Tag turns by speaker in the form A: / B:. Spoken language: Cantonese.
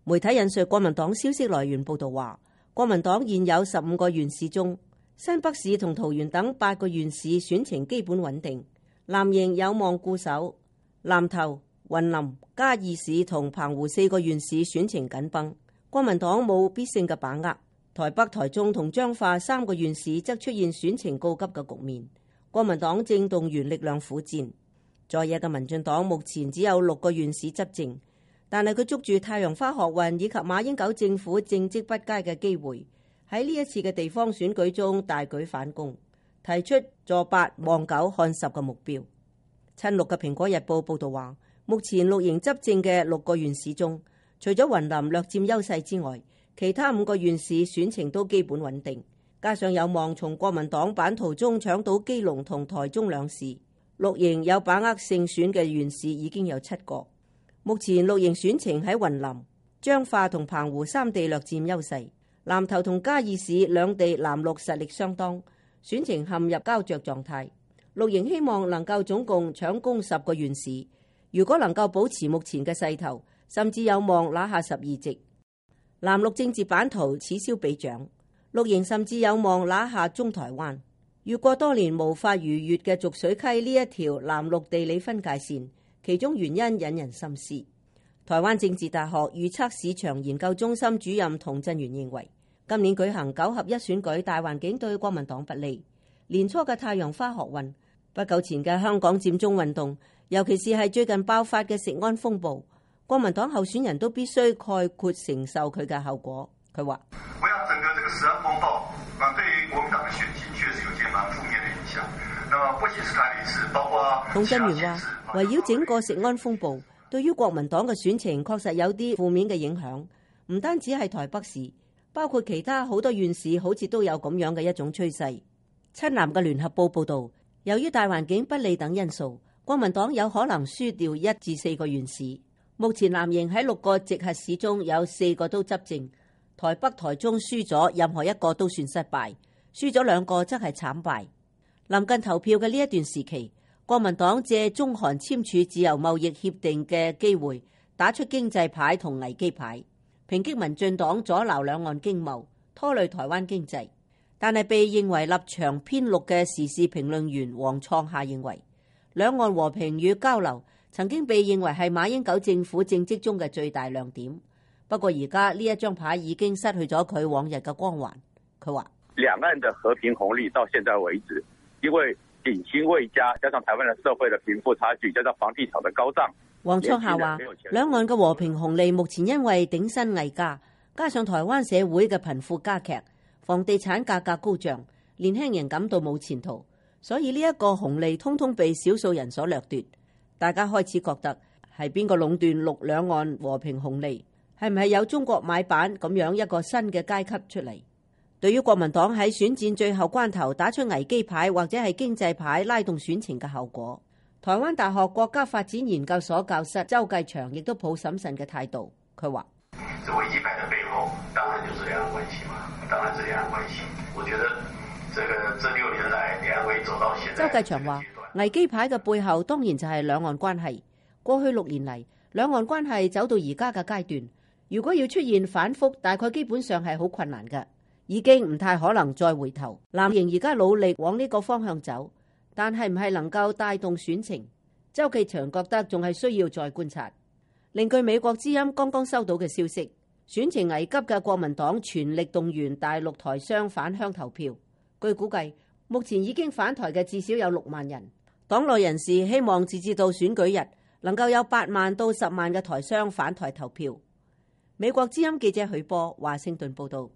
A: 媒體引述國民黨消息來源報道話，國民黨現有15個縣市中，新北市同桃園等8個縣市選情基本穩定，藍營有望固守。南投、雲林、嘉義市同澎湖4個縣市選情緊繃，國民黨冇必勝嘅把握。台北、台中同彰化3個縣市則出現選情告急嘅局面，國民黨正動員力量苦戰。在野嘅民進黨目前只有6個縣市執政，但係佢捉住太陽花學運以及馬英九政府政績不佳嘅機會，喺呢一次嘅地方選舉中大舉反攻，提出坐8望9看10嘅目標。親綠嘅蘋果日報報道話，目前綠營執政嘅6個縣市中，除咗雲林略佔優勢之外，其他5個縣市選情都基本穩定，加上有望從國民黨版圖中搶到基隆同台中兩市，綠營有把握勝選嘅縣市已經有7個。目前綠營選情喺雲林、彰化同澎湖3地略佔優勢，南投同嘉義市兩地藍綠實力相當，選情陷入膠着狀態。綠營希望能夠總共搶攻10個縣市，如果能夠保持目前嘅勢頭，甚至有望拿下12席。藍綠政治版圖此消彼長，綠營甚至有望拿下中台灣，越過多年無法逾越嘅濁水溪呢一條藍綠地理分界線，其中原因引人深思。台灣政治大學預測市場研究中心主任童振源認為，今年舉行9合1選舉大環境對國民黨不利。年初嘅太陽花學運，不久前嘅香港佔中運動，尤其是係最近爆發嘅食安風暴，國民黨候選人都必須概括承受佢嘅後果。佢話：
B: 我要整個這個食安風暴，對於國民黨嘅選情確實有些蠻負面嘅影響。那麼不僅是台北市，包括
A: 童振源話，圍繞整個食安風暴，對於國民黨嘅選情確實有啲負面嘅影響。唔單止係台北市，包括其他好多縣市，好似都有咁樣嘅一種趨勢。親藍嘅聯合報報導，由於大環境不利等因素，國民黨有可能輸掉1至4個縣市。目前藍營喺6個直轄市中有4個都執政，台北、台中輸咗任何一個都算失敗，輸咗2個則係慘敗。臨近投票嘅呢一段時期，國民黨借中韓簽署自由貿易協定嘅機會，打出經濟牌同危機牌，抨擊民進黨阻撓兩岸經貿，拖累台灣經濟。但係被認為立場偏綠嘅時事評論員黃創夏認為，兩岸和平與交流曾經被認為係馬英九政府政績中嘅最大亮點。不過而家呢一張牌已經失去咗佢往日嘅光環。佢話：
C: 兩岸的和平紅利到現在為止，因為頂薪未加，加上台灣嘅社會嘅貧富差距，加上房地產嘅高漲。
A: 黃創夏話：兩岸嘅和平紅利目前因為頂薪未加，加上台灣社會嘅貧富加劇，房地產價格高漲，年輕人感到冇前途，所以呢一個紅利通通被少數人所掠奪。大家開始覺得係邊個壟斷陸兩岸和平紅利？係唔係有中國買辦咁樣一個新嘅階級出嚟？對於國民黨喺選戰最後關頭打出危機牌或者係經濟牌拉動選情嘅後果，台灣大學國家發展研究所教授周繼祥亦都抱審慎嘅態度。佢話：
B: 這危機牌的背後，當然就是兩岸關係嘛，當然是兩岸關係。我覺得這6年來兩會走到現在。
A: 周繼祥話：危機牌嘅背後當然就係兩岸關係。過去6年嚟，兩岸關係走到而家嘅階段，如果要出現反覆，大概基本上係好困難嘅，已經唔太可能再回頭。藍營而家努力往呢個方向走，但係唔係能夠帶動選情？周繼祥覺得仲係需要再觀察。另據美國之音剛剛收到嘅消息，選情危急嘅國民黨全力動員大陸台商返鄉投票。據估計，目前已經返台嘅至少有6萬人。黨內人士希望截至到選舉日，能夠有8萬到10萬嘅台商返台投票。美國之音記者許波華盛頓報道。